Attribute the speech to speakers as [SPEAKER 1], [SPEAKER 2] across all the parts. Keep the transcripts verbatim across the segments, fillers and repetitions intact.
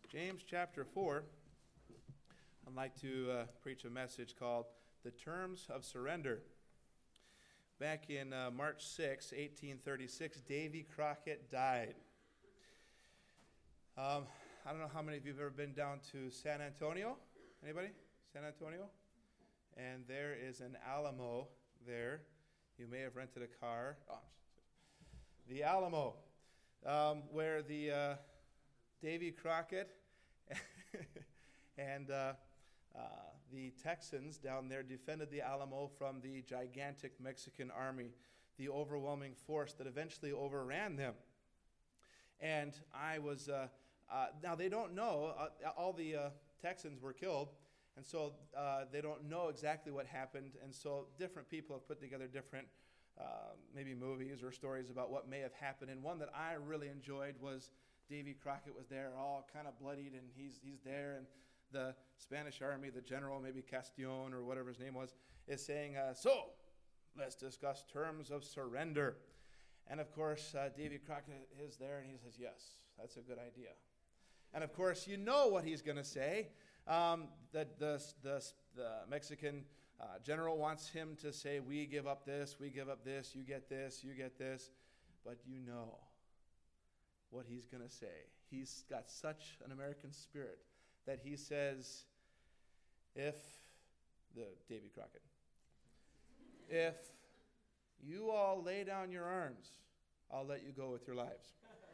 [SPEAKER 1] James chapter four, I'd like to uh, preach a message called The Terms of Surrender. Back in uh, March sixth, eighteen thirty-six, Davy Crockett died. Um, I don't know how many of you have ever been down to San Antonio. Anybody? San Antonio? And there is an Alamo there. You may have rented a car. Oh, the Alamo, um, where the uh, Davy Crockett and uh, uh, the Texans down there defended the Alamo from the gigantic Mexican army, the overwhelming force that eventually overran them. And I was, uh, uh, now they don't know, uh, all the uh, Texans were killed, and so uh, they don't know exactly what happened, and so different people have put together different uh, maybe movies or stories about what may have happened, and one that I really enjoyed was Davy Crockett was there, all kind of bloodied, and he's he's there, and the Spanish army, the general, maybe Castillon or whatever his name was, is saying, uh, so, let's discuss terms of surrender. And of course, uh, Davy Crockett is there, and he says, yes, that's a good idea. And of course, you know what he's going to say. Um, the, the, the, the Mexican uh, general wants him to say, we give up this, we give up this, you get this, you get this. But you know what he's going to say. He's got such an American spirit that he says, if, the Davy Crockett, if you all lay down your arms, I'll let you go with your lives.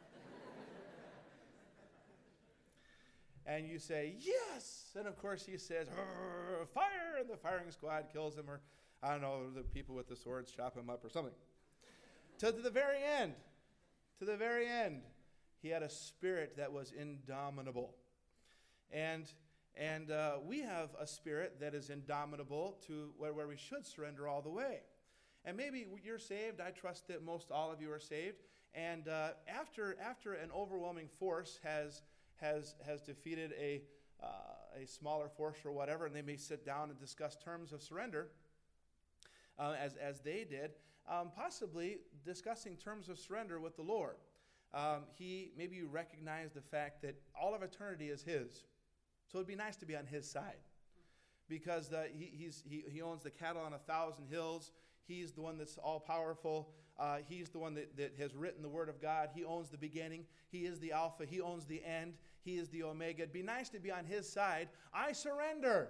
[SPEAKER 1] And you say, yes! And of course he says, fire! And the firing squad kills him, or I don't know, the people with the swords chop him up or something. To the very end, to the very end, he had a spirit that was indomitable. And and uh, we have a spirit that is indomitable to where, where we should surrender all the way. And maybe you're saved. I trust that most all of you are saved. And uh, after after an overwhelming force has has has defeated a uh, a smaller force or whatever, and they may sit down and discuss terms of surrender, uh, as as they did, um, possibly discussing terms of surrender with the Lord. Um, he maybe you recognize the fact that all of eternity is His. So it'd be nice to be on His side, because uh, he, he's, he, he owns the cattle on a thousand hills. He's the one that's all-powerful. Uh, he's the one that, that has written the Word of God. He owns the beginning. He is the Alpha. He owns the end. He is the Omega. It'd be nice to be on His side. I surrender.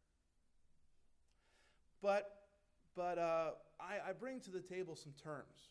[SPEAKER 1] But, but uh, I, I bring to the table some terms.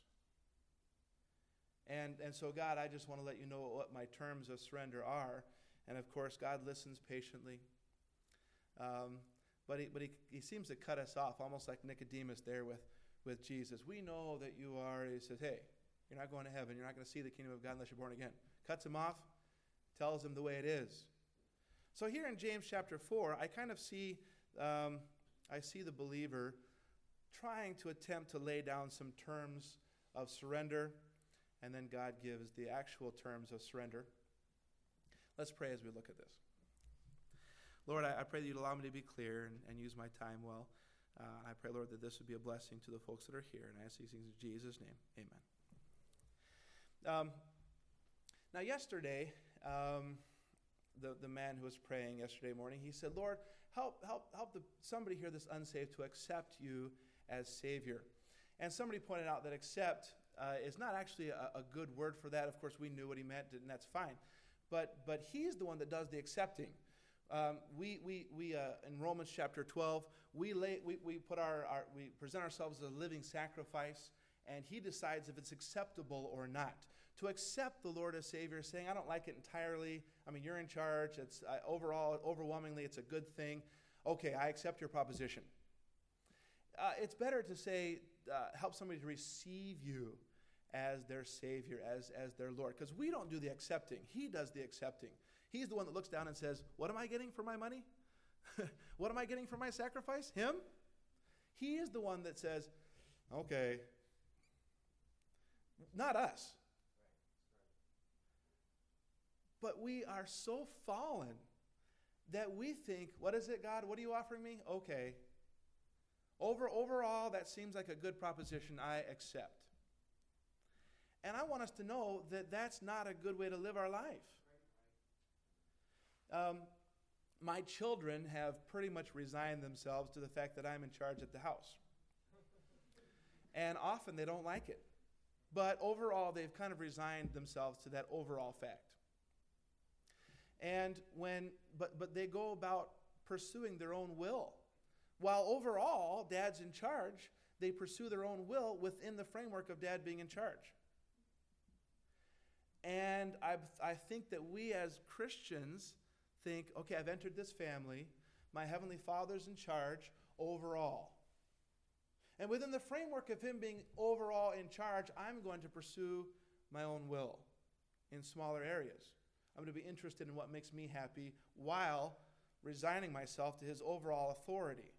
[SPEAKER 1] And, and so, God, I just want to let you know what my terms of surrender are. And, of course, God listens patiently. Um, but he, but he, he seems to cut us off, almost like Nicodemus there with, with Jesus. We know that you are, he says, hey, you're not going to heaven. You're not going to see the kingdom of God unless you're born again. Cuts him off, tells him the way it is. So here in James chapter four, I kind of see, um, I see the believer trying to attempt to lay down some terms of surrender, and then God gives the actual terms of surrender. Let's pray as we look at this. Lord, I, I pray that you'd allow me to be clear and, and use my time well. Uh, I pray, Lord, that this would be a blessing to the folks that are here. And I ask these things in Jesus' name. Amen. Um, now, yesterday, um, the, the man who was praying yesterday morning, he said, Lord, help help, help the, somebody here that's unsaved to accept you as Savior. And somebody pointed out that accept uh, is not actually a, a good word for that. Of course, we knew what he meant, and that's fine. But but he's the one that does the accepting. Um, we we we uh, in Romans chapter twelve, we lay we, we put our, our we present ourselves as a living sacrifice, and he decides if it's acceptable or not. To accept the Lord as Savior, saying I don't like it entirely. I mean, you're in charge. It's uh, overall overwhelmingly it's a good thing. Okay, I accept your proposition. Uh, it's better to say uh, help somebody to receive you as their Savior, as, as their Lord. Because we don't do the accepting. He does the accepting. He's the one that looks down and says, what am I getting for my money? What am I getting for my sacrifice? Him? He is the one that says, okay. Not us. But we are so fallen that we think, what is it, God? What are you offering me? Okay. Over, overall, that seems like a good proposition. I accept. And I want us to know that that's not a good way to live our life. um, my children have pretty much resigned themselves to the fact that I'm in charge at the house. And often they don't like it. But overall, they've kind of resigned themselves to that overall fact. And when, but, but they go about pursuing their own will. While overall, Dad's in charge, they pursue their own will within the framework of Dad being in charge. And I, I think that we as Christians think, okay, I've entered this family. My Heavenly Father's in charge overall. And within the framework of Him being overall in charge, I'm going to pursue my own will in smaller areas. I'm going to be interested in what makes me happy while resigning myself to His overall authority.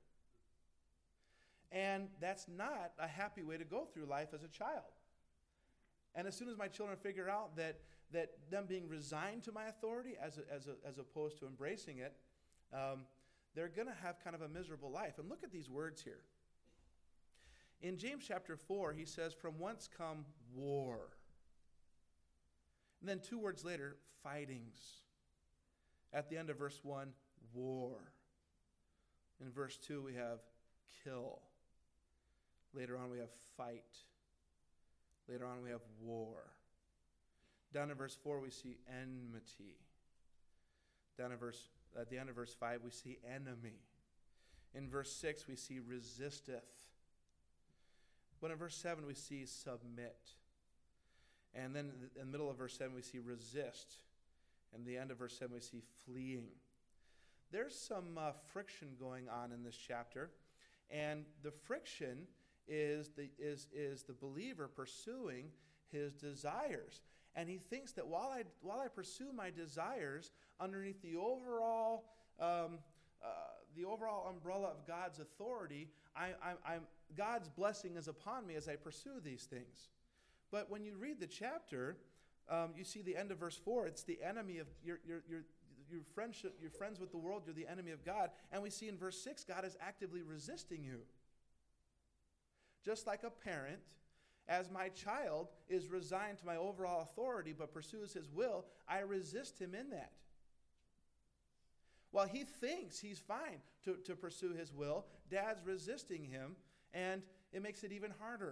[SPEAKER 1] And that's not a happy way to go through life as a child. And as soon as my children figure out that, that them being resigned to my authority as, a, as, a, as opposed to embracing it, um, they're going to have kind of a miserable life. And look at these words here. In James chapter four, he says, from whence come war? And then two words later, fightings. At the end of verse one, war. In verse two, we have kill. Later on, we have fight. Later on, we have war. Down in verse four, we see enmity. Down in verse, at the end of verse five, we see enemy. In verse six, we see resisteth. But in verse seven, we see submit. And then in the middle of verse seven, we see resist. And the end of verse seven, we see fleeing. There's some uh, friction going on in this chapter. And the friction is the, is, is the believer pursuing his desires. And he thinks that while I, while I pursue my desires underneath the overall, um, uh, the overall umbrella of God's authority, I, I, I'm, God's blessing is upon me as I pursue these things. But when you read the chapter, um, you see the end of verse four. It's the enemy of your, your, your, your friendship. You're friends with the world. You're the enemy of God. And we see in verse six, God is actively resisting you. Just like a parent, as my child is resigned to my overall authority but pursues his will, I resist him in that. While he thinks he's fine to, to pursue his will, Dad's resisting him, and it makes it even harder.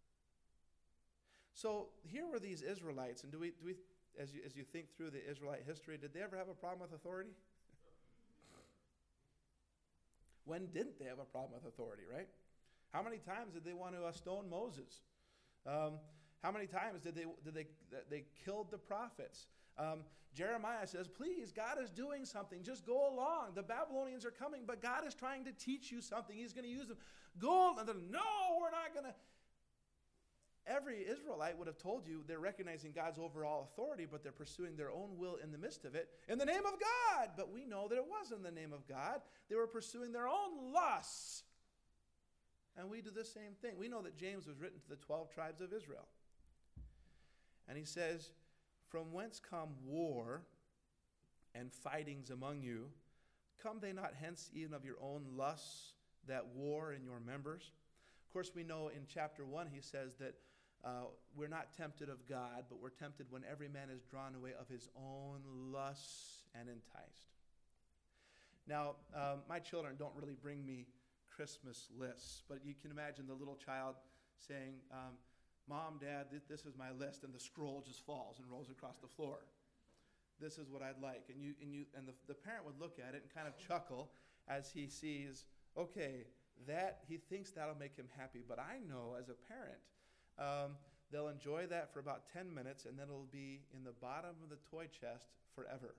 [SPEAKER 1] So here were these Israelites, and do we, do we as you, as you think through the Israelite history, did they ever have a problem with authority? When didn't they have a problem with authority, right? How many times did they want to uh, stone Moses? Um, how many times did they did they they killed the prophets? Um, Jeremiah says, please, God is doing something. Just go along. The Babylonians are coming, but God is trying to teach you something. He's going to use them. Go, and then, no, we're not going to. Every Israelite would have told you they're recognizing God's overall authority, but they're pursuing their own will in the midst of it in the name of God. But we know that it wasn't in the name of God. They were pursuing their own lusts. And we do the same thing. We know that James was written to the twelve tribes of Israel. And he says, from whence come war and fightings among you? Come they not hence even of your own lusts that war in your members? Of course, we know in chapter one he says that uh, we're not tempted of God, but we're tempted when every man is drawn away of his own lusts and enticed. Now, um, my children don't really bring me Christmas lists, but you can imagine the little child saying, um, Mom, Dad, th- this is my list, and the scroll just falls and rolls across the floor. This is what I'd like. And you and you and the, the parent would look at it and kind of chuckle as he sees, okay, that he thinks that'll make him happy. But I know as a parent, um, they'll enjoy that for about ten minutes, and then it'll be in the bottom of the toy chest forever.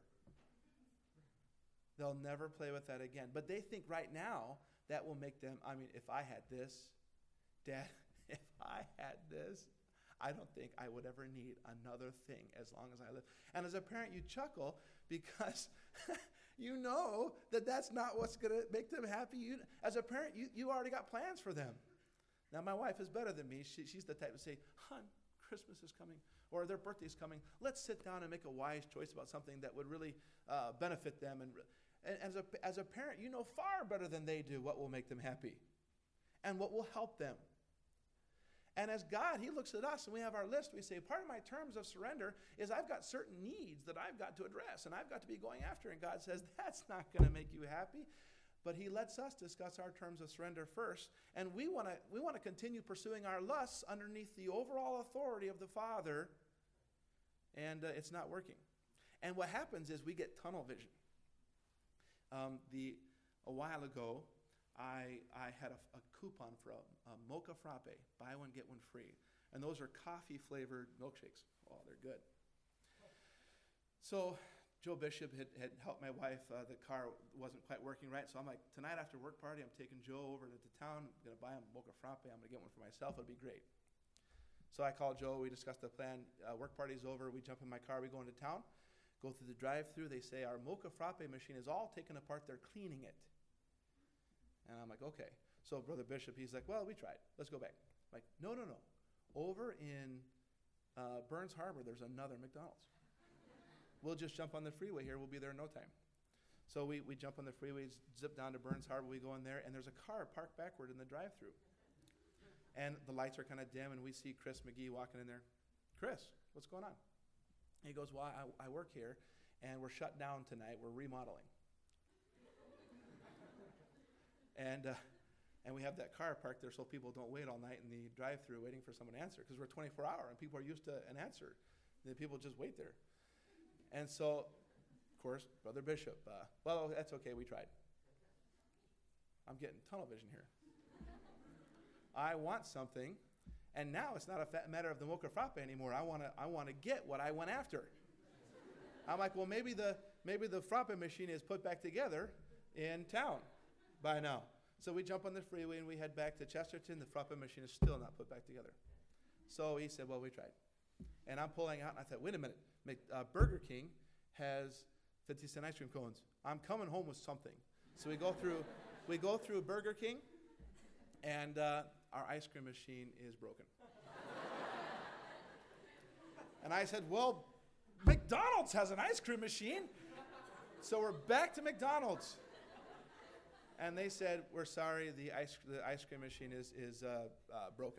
[SPEAKER 1] They'll never play with that again. But they think right now that will make them, I mean, if I had this, Dad, if I had this, I don't think I would ever need another thing as long as I live. And as a parent, you chuckle because you know that that's not what's going to make them happy. You, as a parent, you, you already got plans for them. Now, my wife is better than me. She, she's the type to say, hon, Christmas is coming, or their birthday's coming. Let's sit down and make a wise choice about something that would really uh, benefit them. And, and as, a, as a parent, you know far better than they do what will make them happy and what will help them. And as God, he looks at us and we have our list. We say, part of my terms of surrender is I've got certain needs that I've got to address and I've got to be going after. And God says, that's not going to make you happy. But he lets us discuss our terms of surrender first. And we want to we want to continue pursuing our lusts underneath the overall authority of the Father. And uh, it's not working. And what happens is we get tunnel vision. Um, the a while ago, I I had a, a coupon for a, a mocha frappe, buy one, get one free. And those are coffee-flavored milkshakes. Oh, they're good. So Joe Bishop had, had helped my wife. Uh, the car wasn't quite working right. So I'm like, tonight after work party, I'm taking Joe over to, to town. I'm going to buy a mocha frappe. I'm going to get one for myself. It'll be great. So I called Joe. We discussed the plan. Uh, work party's over. We jump in my car. We go into town. Go through the drive-thru. They say, our mocha frappe machine is all taken apart. They're cleaning it. And I'm like, okay. So Brother Bishop, he's like, well, we tried. Let's go back. I'm like, no, no, no. Over in uh, Burns Harbor, there's another McDonald's. We'll just jump on the freeway here. We'll be there in no time. So we, we jump on the freeway, zip down to Burns Harbor. We go in there, and there's a car parked backward in the drive-thru. And the lights are kind of dim, and we see Chris McGee walking in there. Chris, what's going on? And he goes, well, I, I work here, and we're shut down tonight. We're remodeling. And uh, and we have that car parked there so people don't wait all night in the drive-thru waiting for someone to answer, because we're twenty-four hour and people are used to an answer. And people just wait there. And so, of course, Brother Bishop, uh, well, that's okay, we tried. I'm getting tunnel vision here. I want something, and now it's not a fa- matter of the mocha frappe anymore. I want to I want to get what I went after. I'm like, well, maybe the maybe the frappe machine is put back together in town by now. So we jump on the freeway and we head back to Chesterton. The frappe machine is still not put back together. So he said, well, we tried. And I'm pulling out, and I thought, wait a minute. Uh, Burger King has fifty cent ice cream cones. I'm coming home with something. So we go through we go through Burger King, and uh, our ice cream machine is broken. And I said, well, McDonald's has an ice cream machine. So we're back to McDonald's. And they said, we're sorry, the ice, the ice cream machine is, is uh, uh, broken.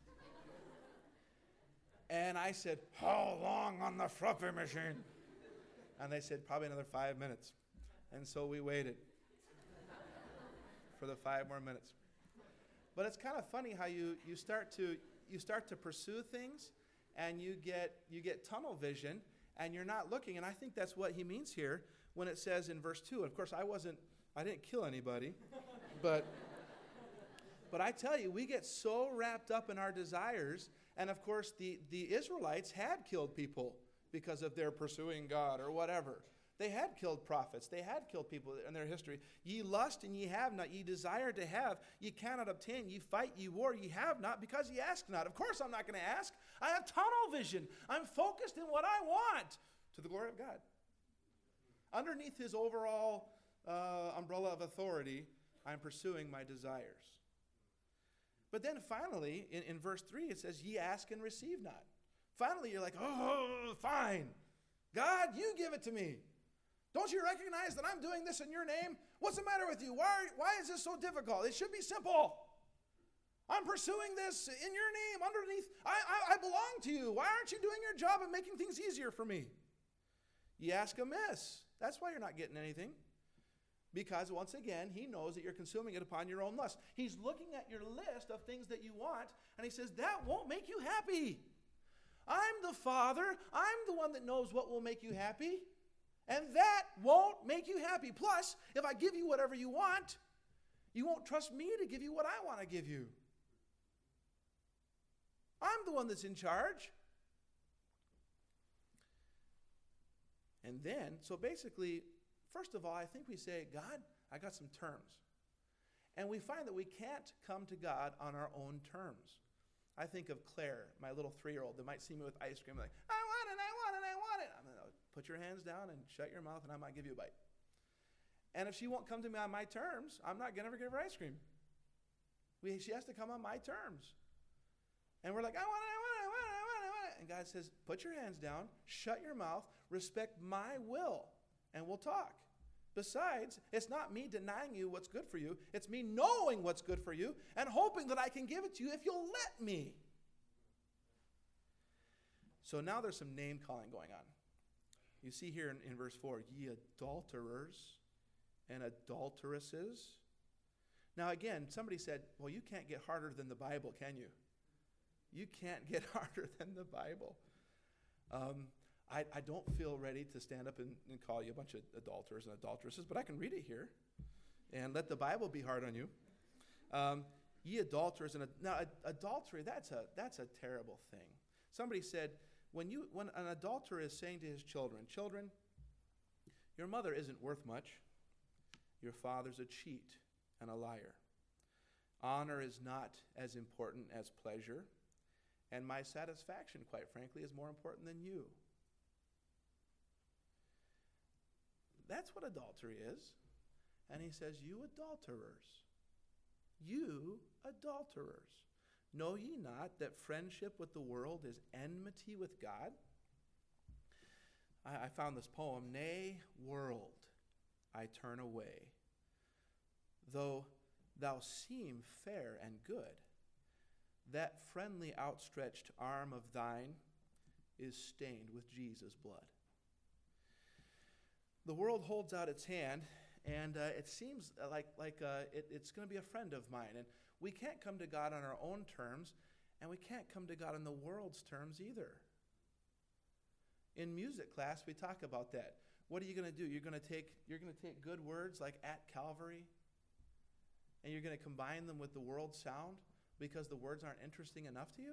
[SPEAKER 1] And I said, how long on the frappe machine? And they said, probably another five minutes. And so we waited for the five more minutes. But it's kind of funny how you, you start to you start to pursue things, and you get you get tunnel vision, and you're not looking. And I think that's what he means here when it says in verse two. Of course, I wasn't I didn't kill anybody, but but I tell you, we get so wrapped up in our desires. And of course, the, the Israelites had killed people because of their pursuing God or whatever. They had killed prophets. They had killed people in their history. Ye lust and ye have not. Ye desire to have. Ye cannot obtain. Ye fight, ye war. Ye have not because ye ask not. Of course I'm not going to ask. I have tunnel vision. I'm focused in what I want to the glory of God. Underneath his overall uh, umbrella of authority, I'm pursuing my desires. But then finally, in, in verse three, it says, ye ask and receive not. Finally, you're like, oh, fine. God, you give it to me. Don't you recognize that I'm doing this in your name? What's the matter with you? Why, why is this so difficult? It should be simple. I'm pursuing this in your name underneath. I, I, I belong to you. Why aren't you doing your job of making things easier for me? You ask amiss. That's why you're not getting anything. Because once again, he knows that you're consuming it upon your own lust. He's looking at your list of things that you want, and he says, that won't make you happy. I'm the Father. I'm the one that knows what will make you happy. And that won't make you happy. Plus, if I give you whatever you want, you won't trust me to give you what I want to give you. I'm the one that's in charge. And then, so basically, first of all, I think we say, God, I got some terms. And we find that we can't come to God on our own terms. I think of Claire, my little three-year-old, that might see me with ice cream, like, I want it, I want it, I want it. I'm going to put your hands down and shut your mouth, and I might give you a bite. And if she won't come to me on my terms, I'm not going to ever give her ice cream. We, she has to come on my terms. And we're like, I want it, I want it, I want it, I want it, I want it. And God says, put your hands down, shut your mouth, respect my will, and we'll talk. Besides, it's not me denying you what's good for you. It's me knowing what's good for you and hoping that I can give it to you if you'll let me. So now there's some name calling going on. You see here in, in verse four, ye adulterers and adulteresses. Now again, somebody said, well, you can't get harder than the Bible, can you? You can't get harder than the Bible. Um, I, I don't feel ready to stand up and, and call you a bunch of adulterers and adulteresses, but I can read it here and let the Bible be hard on you. Um, ye adulterers and ad- now ad- adultery, that's a that's a terrible thing. Somebody said, when you when an adulterer is saying to his children, children, your mother isn't worth much. Your father's a cheat and a liar. Honor is not as important as pleasure. And my satisfaction, quite frankly, is more important than you. That's what adultery is. And he says, you adulterers, you adulterers, know ye not that friendship with the world is enmity with God? I, I found this poem, Nay, world, I turn away, though thou seem fair and good. That friendly outstretched arm of thine is stained with Jesus' blood. The world holds out its hand, and uh, it seems like, like uh, it, it's going to be a friend of mine. And we can't come to God on our own terms, and we can't come to God on the world's terms either. In music class, we talk about that. What are you going to do? You're going to take you're going to take good words like at Calvary, and you're going to combine them with the world sound because the words aren't interesting enough to you?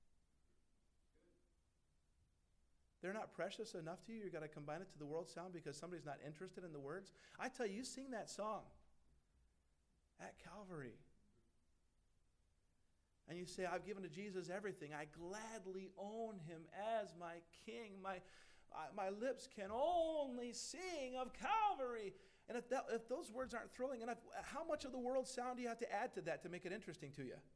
[SPEAKER 1] They're not precious enough to you? You've got to combine it to the world sound because somebody's not interested in the words? I tell you, you sing that song at Calvary. And you say, I've given to Jesus everything. I gladly own him as my king. My, uh, my lips can only sing of Calvary. And if, that, if those words aren't thrilling enough, how much of the world sound do you have to add to that to make it interesting to you?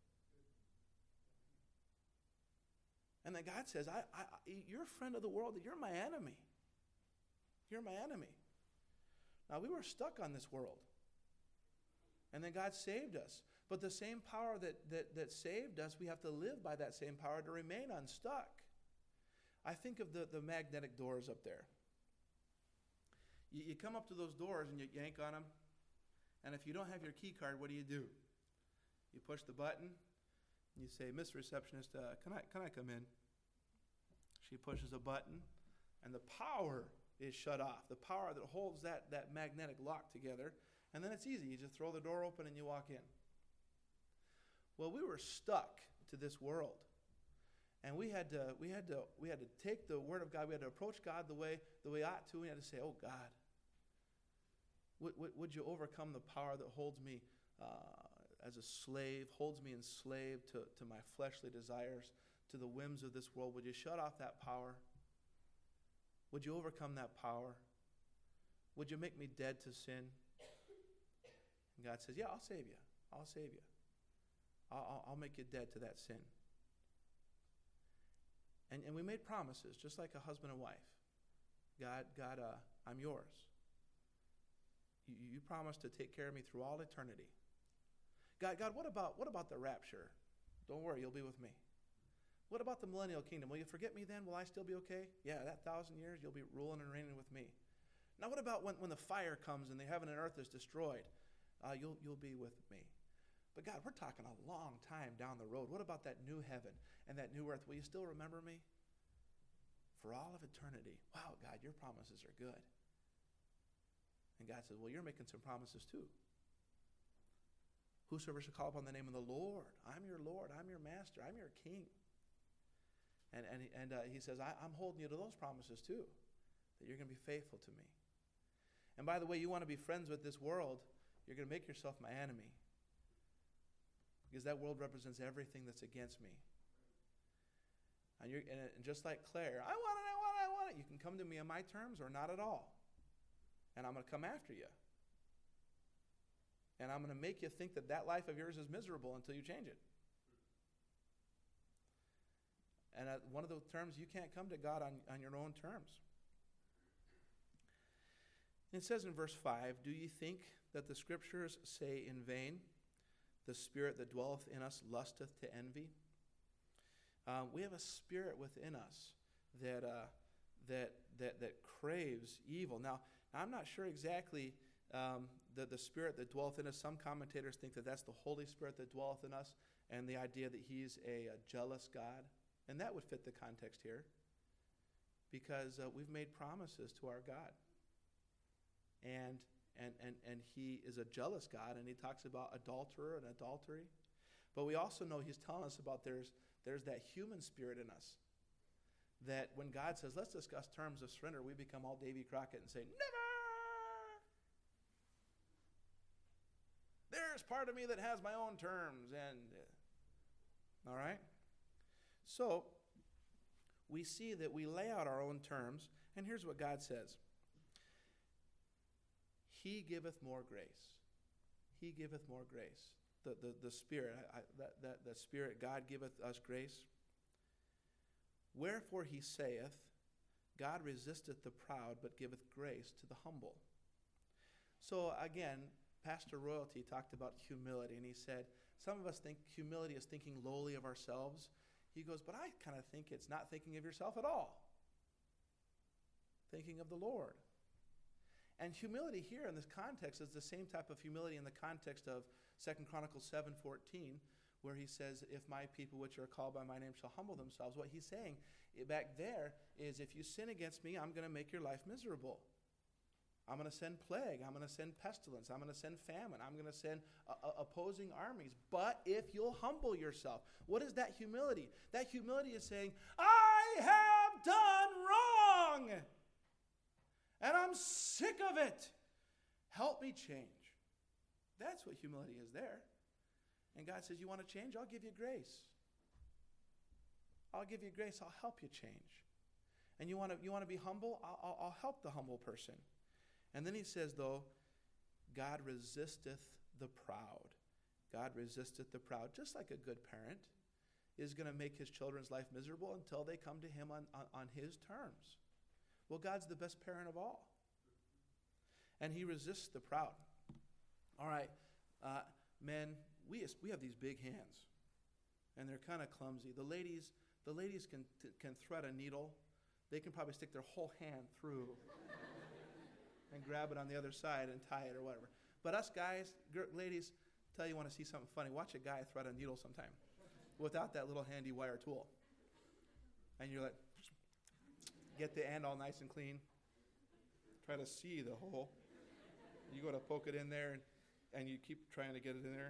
[SPEAKER 1] And then God says, I, I, you're a friend of the world. You're my enemy. You're my enemy. Now, we were stuck on this world. And then God saved us. But the same power that, that, that saved us, we have to live by that same power to remain unstuck. I think of the, the magnetic doors up there. You, you come up to those doors and you yank on them. And if you don't have your key card, what do you do? You push the button. And you say, Miss Receptionist, uh, can I can I come in? She pushes a button, and the power is shut off. The power that holds that, that magnetic lock together. And then it's easy. You just throw the door open and you walk in. Well, we were stuck to this world. And we had to we had to we had to take the word of God, we had to approach God the way the way we ought to. We had to say, oh God, would, would, would you overcome the power that holds me uh, as a slave, holds me enslaved to, to my fleshly desires, to the whims of this world? Would you shut off that power? Would you overcome that power? Would you make me dead to sin? And God says, yeah, I'll save you. I'll save you. I'll, I'll make you dead to that sin. And, and we made promises, just like a husband and wife. God, God, uh, I'm yours. You, you promised to take care of me through all eternity. God, God, what about what about the rapture? Don't worry, you'll be with me. What about the millennial kingdom? Will you forget me then? Will I still be okay? Yeah, that thousand years, you'll be ruling and reigning with me. Now, what about when, when the fire comes and the heaven and earth is destroyed? Uh, you'll you'll be with me. But God, we're talking a long time down the road. What about that new heaven and that new earth? Will you still remember me? For all of eternity. Wow, God, your promises are good. And God says, well, you're making some promises too. Whosoever shall call upon the name of the Lord. I'm your Lord. I'm your master. I'm your king. And and, and uh, he says, I, I'm holding you to those promises too, that you're going to be faithful to me. And by the way, you want to be friends with this world, you're going to make yourself my enemy. Because that world represents everything that's against me. And, you're, and, and just like Claire, I want it, I want it, I want it. You can come to me on my terms or not at all. And I'm going to come after you. And I'm going to make you think that that life of yours is miserable until you change it. And uh, one of the terms, you can't come to God on, on your own terms. It says in verse five, do ye think that the scriptures say in vain, the spirit that dwelleth in us lusteth to envy? Um, we have a spirit within us that, uh, that, that, that craves evil. Now, I'm not sure exactly um, the, the spirit that dwelleth in us. Some commentators think that that's the Holy Spirit that dwelleth in us, and the idea that he's a, a jealous God. And that would fit the context here, because uh, we've made promises to our God. And, and, and, and he is a jealous God, and he talks about adulterer and adultery. But we also know he's telling us about there's, there's that human spirit in us, that when God says, let's discuss terms of surrender, we become all Davy Crockett and say, never! There's part of me that has my own terms. And uh, all right? So, we see that we lay out our own terms, and here's what God says. He giveth more grace. He giveth more grace. The, the, the Spirit, I, I, that, that, that Spirit, God giveth us grace. Wherefore he saith, God resisteth the proud, but giveth grace to the humble. So again, Pastor Royalty talked about humility, and he said, some of us think humility is thinking lowly of ourselves. He goes, but I kind of think it's not thinking of yourself at all. Thinking of the Lord. And humility here in this context is the same type of humility in the context of Second Chronicles seven fourteen, where he says, if my people which are called by my name shall humble themselves. What he's saying back there is, if you sin against me, I'm going to make your life miserable. I'm going to send plague. I'm going to send pestilence. I'm going to send famine. I'm going to send uh, uh, opposing armies. But if you'll humble yourself, what is that humility? That humility is saying, I have done wrong, and I'm sick of it. Help me change. That's what humility is there. And God says, you want to change? I'll give you grace. I'll give you grace. I'll help you change. And you want to you want to be humble? I'll, I'll, I'll help the humble person. And then he says, though, God resisteth the proud. God resisteth the proud. Just like a good parent is going to make his children's life miserable until they come to him on, on, on his terms. Well, God's the best parent of all. And he resists the proud. All right, uh, men, we, we have these big hands, and they're kind of clumsy. The ladies, the ladies can, can thread a needle. They can probably stick their whole hand through and grab it on the other side and tie it or whatever. But us guys, gr- ladies, tell you want to see something funny. Watch a guy thread a needle sometime without that little handy wire tool. And you're like, get the end all nice and clean. Try to see the hole. You go to poke it in there, and, and you keep trying to get it in there.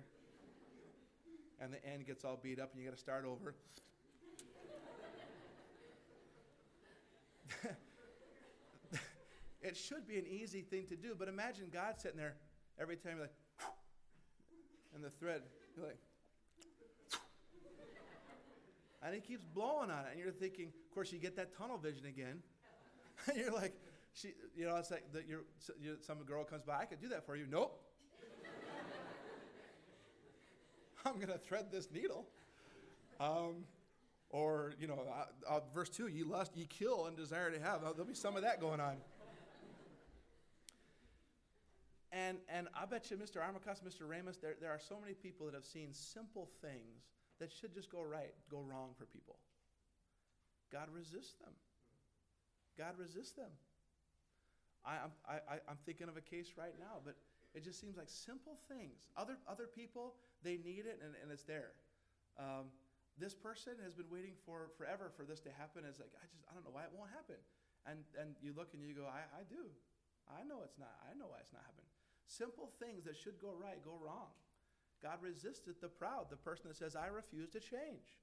[SPEAKER 1] And the end gets all beat up, and you got to start over. It should be an easy thing to do, but imagine God sitting there every time you're like, and the thread, you're like, and he keeps blowing on it, and you're thinking, of course, you get that tunnel vision again, and you're like, she, you know, it's like the, you're, you're, some girl comes by, I could do that for you. Nope. I'm going to thread this needle. Um, or, you know, uh, uh, verse two, ye lust, ye kill, and desire to have. There'll be some of that going on. And and I bet you, Mister Armacost, Mister Ramos, there, there are so many people that have seen simple things that should just go right, go wrong for people. God resists them. God resists them. I, I'm, I, I'm thinking of a case right now, but it just seems like simple things. Other other people, they need it, and, and it's there. Um, this person has been waiting for forever for this to happen. It's like, I just, I don't know why it won't happen. And and you look and you go, I, I do. I know it's not. I know why it's not happening. Simple things that should go right go wrong. God resisteth the proud, the person that says, I refuse to change.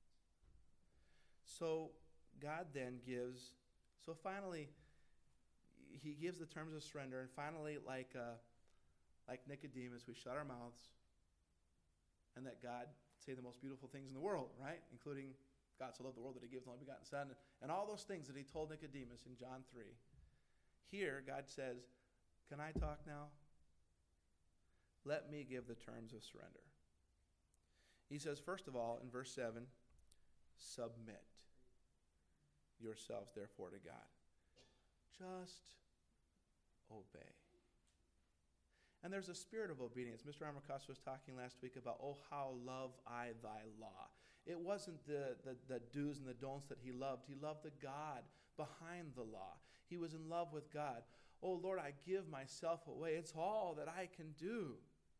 [SPEAKER 1] So God then gives, so finally, he gives the terms of surrender, and finally, like uh, like Nicodemus, we shut our mouths, and that God say the most beautiful things in the world, right? Including God so loved the world that he gave his only begotten Son, and all those things that he told Nicodemus in John three. Here, God says, can I talk now? Let me give the terms of surrender. He says, first of all, in verse seven, submit yourselves, therefore, to God. Just obey. And there's a spirit of obedience. Mister Armacost was talking last week about, oh, how love I thy law. It wasn't the, the, the do's and the don'ts that he loved. He loved the God behind the law. He was in love with God. Oh, Lord, I give myself away. It's all that I can do.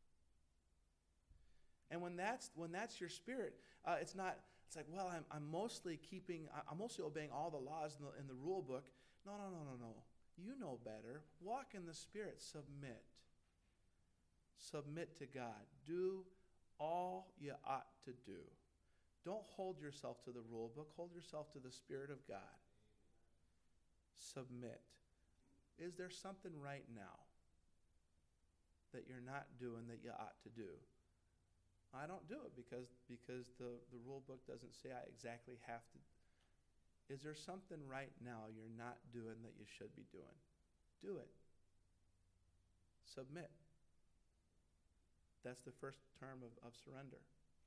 [SPEAKER 1] And when that's when that's your spirit, uh, it's not. It's like, well, I'm I'm mostly keeping. I'm mostly obeying all the laws in the in the rule book. No, no, no, no, no. You know better. Walk in the Spirit. Submit. Submit to God. Do all you ought to do. Don't hold yourself to the rule book. Hold yourself to the Spirit of God. Submit. Is there something right now that you're not doing that you ought to do? I don't do it because, because the, the rule book doesn't say I exactly have to. Is there something right now you're not doing that you should be doing? Do it. Submit. That's the first term of, of surrender.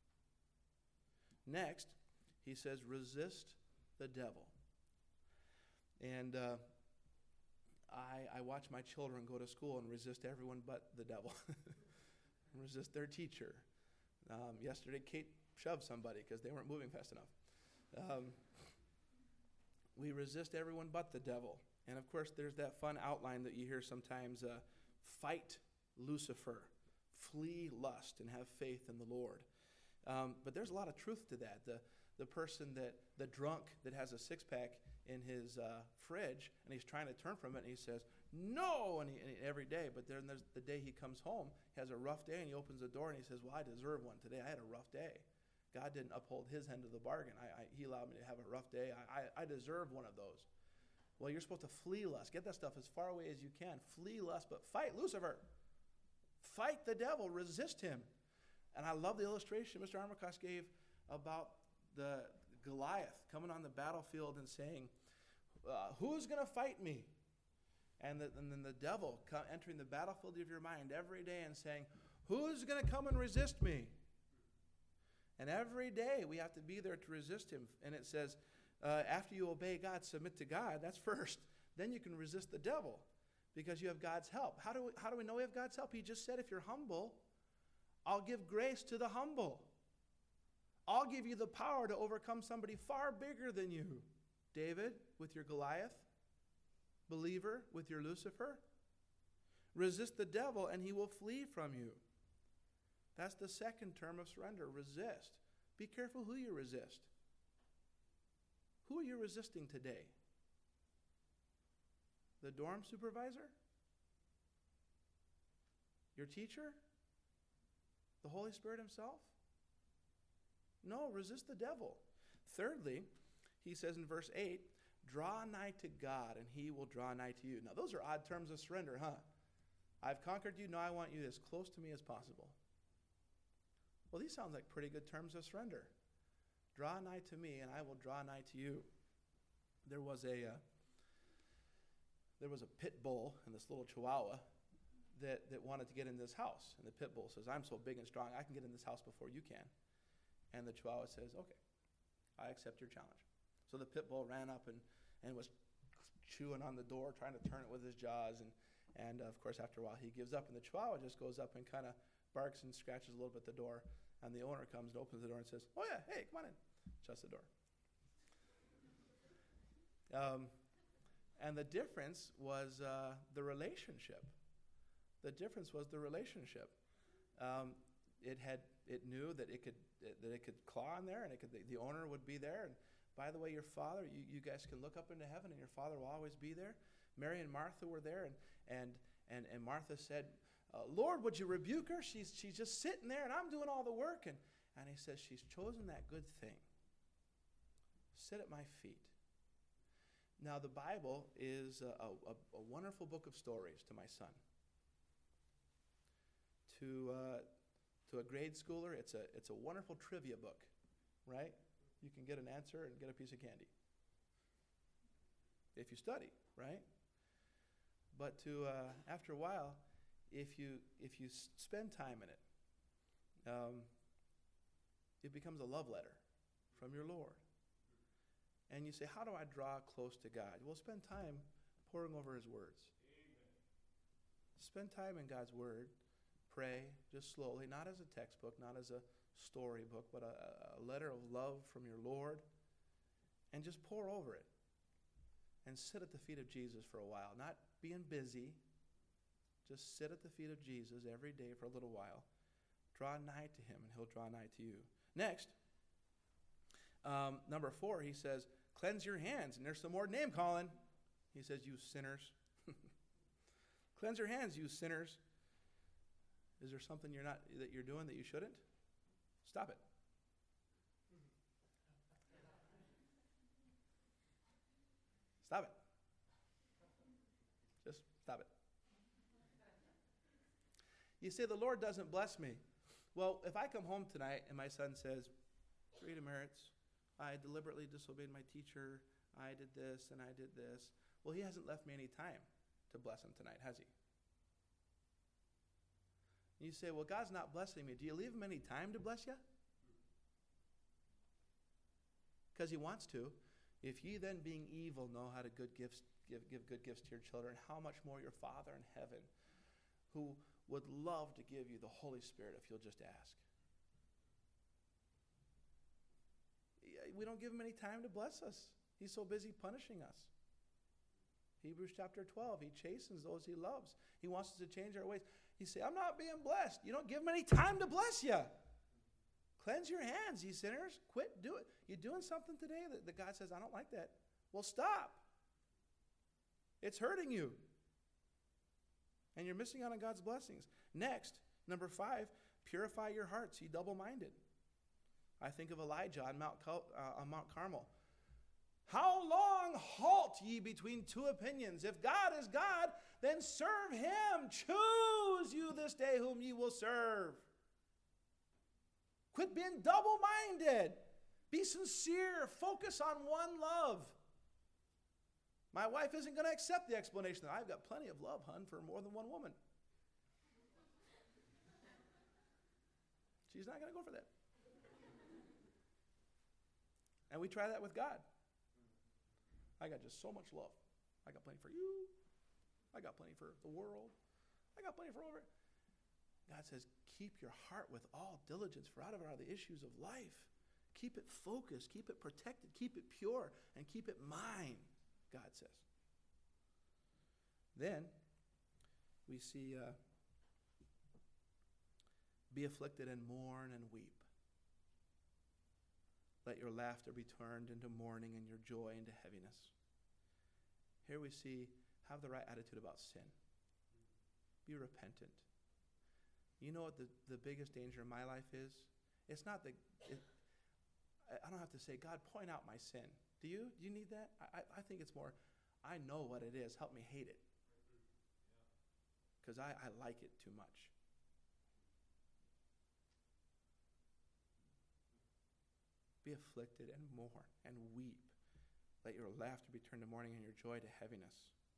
[SPEAKER 1] Next, he says, resist the devil. And uh, I, I watch my children go to school and resist everyone but the devil. Resist their teacher. Um, yesterday, Kate shoved somebody because they weren't moving fast enough. Um, we resist everyone but the devil. And of course, there's that fun outline that you hear sometimes, uh, fight Lucifer, flee lust, and have faith in the Lord. Um, but there's a lot of truth to that. The, the person that, the drunk that has a six-pack in his uh, fridge, and he's trying to turn from it, and he says, no, and, he, and he, every day. But then there's the day he comes home, he has a rough day, and he opens the door, and he says, well, I deserve one today. I had a rough day. God didn't uphold his end of the bargain. I, I, he allowed me to have a rough day. I, I, I deserve one of those. Well, you're supposed to flee lust. Get that stuff as far away as you can. Flee lust, but fight Lucifer. Fight the devil. Resist him. And I love the illustration Mister Armacost gave about the Goliath coming on the battlefield and saying, uh, who's going to fight me? And, the, and then the devil come, entering the battlefield of your mind every day and saying, who's going to come and resist me? And every day we have to be there to resist him. And it says, uh, after you obey God, submit to God, that's first. Then you can resist the devil because you have God's help. How do we, how do we know we have God's help? He just said, if you're humble, I'll give grace to the humble. I'll give you the power to overcome somebody far bigger than you. David, with your Goliath. Believer, with your Lucifer. Resist the devil and he will flee from you. That's the second term of surrender. Resist. Be careful who you resist. Who are you resisting today? The dorm supervisor? Your teacher? The Holy Spirit himself? No, resist the devil. Thirdly, he says in verse eight, draw nigh to God and he will draw nigh to you. Now those are odd terms of surrender, huh? I've conquered you, now I want you as close to me as possible. Well, these sound like pretty good terms of surrender. Draw nigh to me and I will draw nigh to you. There was a uh, there was a pit bull and this little chihuahua that, that wanted to get in this house. And the pit bull says, I'm so big and strong, I can get in this house before you can. And the chihuahua says, okay, I accept your challenge. So the pit bull ran up and, and was chewing on the door, trying to turn it with his jaws. And, and uh, of course, after a while, he gives up. And the chihuahua just goes up and kind of barks and scratches a little bit at the door. And the owner comes and opens the door and says, oh, yeah, hey, come on in. Shuts the door. Um, and the difference was uh, the relationship. The difference was the relationship. Um, it had it knew that it could it, that it could claw in there, and it could the, the owner would be there. And by the way, your father, you, you guys can look up into heaven, and your father will always be there. Mary and Martha were there, and and and, and Martha said, uh, Lord, would you rebuke her? She's she's just sitting there, and I'm doing all the work. And and he says, she's chosen that good thing. Sit at my feet. Now, the Bible is a, a, a wonderful book of stories to my son. To uh, to a grade schooler, it's a it's a wonderful trivia book, right? You can get an answer and get a piece of candy if you study, right? But to uh, after a while, if you if you s- spend time in it, um, it becomes a love letter from your Lord. And you say, how do I draw close to God? Well, spend time poring over his words. Amen. Spend time in God's word. Pray, just slowly, not as a textbook, not as a storybook, but a, a letter of love from your Lord, and just pour over it and sit at the feet of Jesus for a while. Not being busy, just sit at the feet of Jesus every day for a little while. Draw nigh to him, and he'll draw nigh to you. Next, um, number four, he says, cleanse your hands. And there's some more name calling. He says, you sinners. Cleanse your hands, you sinners. Is there something you're not that you're doing that you shouldn't? Stop it. Stop it. Just stop it. You say, the Lord doesn't bless me. Well, if I come home tonight and my son says, three demerits, I deliberately disobeyed my teacher, I did this and I did this. Well, he hasn't left me any time to bless him tonight, has he? You say, well, God's not blessing me. Do you leave him any time to bless you? Because he wants to. If ye then, being evil, know how to good gifts, give, give good gifts to your children, how much more your Father in heaven, who would love to give you the Holy Spirit if you'll just ask. We don't give him any time to bless us. He's so busy punishing us. Hebrews chapter twelve, he chastens those he loves. He wants us to change our ways. He say, I'm not being blessed. You don't give him any time to bless you. Cleanse your hands, ye sinners. Quit, do it. You're doing something today that, that God says, I don't like that. Well, stop. It's hurting you. And you're missing out on God's blessings. Next, number five, purify your hearts, ye double-minded. I think of Elijah on Mount, uh, on Mount Carmel. How long halt ye between two opinions? If God is God, then serve him. Choose you this day whom ye will serve. Quit being double-minded. Be sincere. Focus on one love. My wife isn't going to accept the explanation that I've got plenty of love, hun, for more than one woman. She's not going to go for that. And we try that with God. I got just so much love. I got plenty for you. I got plenty for the world. I got plenty for over. God says, keep your heart with all diligence, for out of it are the issues of life. Keep it focused, keep it protected, keep it pure, and keep it mine, God says. Then we see, uh, be afflicted and mourn and weep. Let your laughter be turned into mourning and your joy into heaviness. Here we see, have the right attitude about sin. Be repentant. You know what the, the biggest danger in my life is? It's not the, it, I don't have to say, God, point out my sin. Do you? Do you need that? I, I think it's more, I know what it is. Help me hate it. Because I, I like it too much. Be afflicted and mourn and weep. Let your laughter be turned to mourning and your joy to heaviness.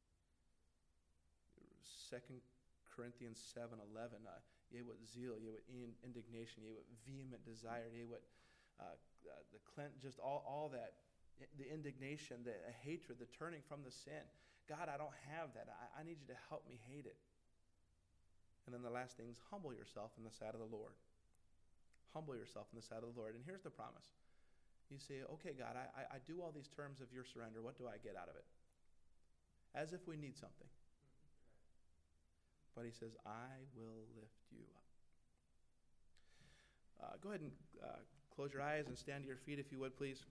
[SPEAKER 1] Second Corinthians seven eleven. Uh, yea, what zeal, yea, what in, indignation, yea, what vehement desire, yea, what uh, uh, the clen- just all, all that, the indignation, the uh, hatred, the turning from the sin. God, I don't have that. I, I need you to help me hate it. And then the last thing is humble yourself in the sight of the Lord. Humble yourself in the sight of the Lord. And here's the promise. You say, okay, God, I, I, I do all these terms of your surrender. What do I get out of it? As if we need something. But he says, I will lift you up. Uh, go ahead and uh, close your eyes and stand to your feet if you would, please.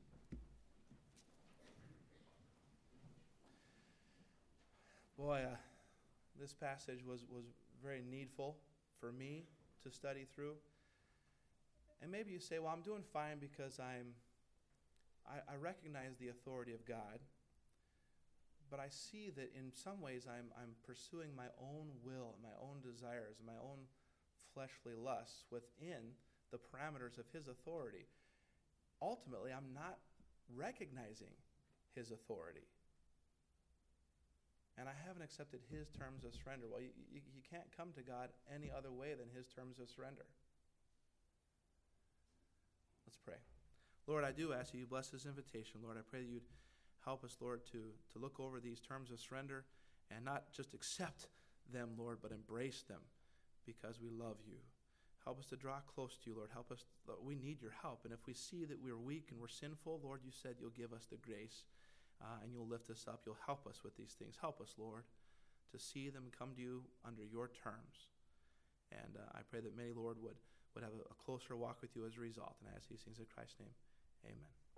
[SPEAKER 1] Boy, uh, this passage was, was very needful for me to study through. And maybe you say, well, I'm doing fine because I'm, I, I recognize the authority of God, but I see that in some ways I'm, I'm pursuing my own will, my own desires, my own fleshly lusts within the parameters of his authority. Ultimately, I'm not recognizing his authority. And I haven't accepted his terms of surrender. Well, you, you, you can't come to God any other way than his terms of surrender. Let's pray. Lord, I do ask you, you bless this invitation. Lord, I pray that you'd help us, Lord, to, to look over these terms of surrender and not just accept them, Lord, but embrace them because we love you. Help us to draw close to you, Lord. Help us. Lord, we need your help. And if we see that we're weak and we're sinful, Lord, you said you'll give us the grace uh, and you'll lift us up. You'll help us with these things. Help us, Lord, to see them come to you under your terms. And uh, I pray that many, Lord, would, would have a, a closer walk with you as a result. And I ask these things in Christ's name. Amen.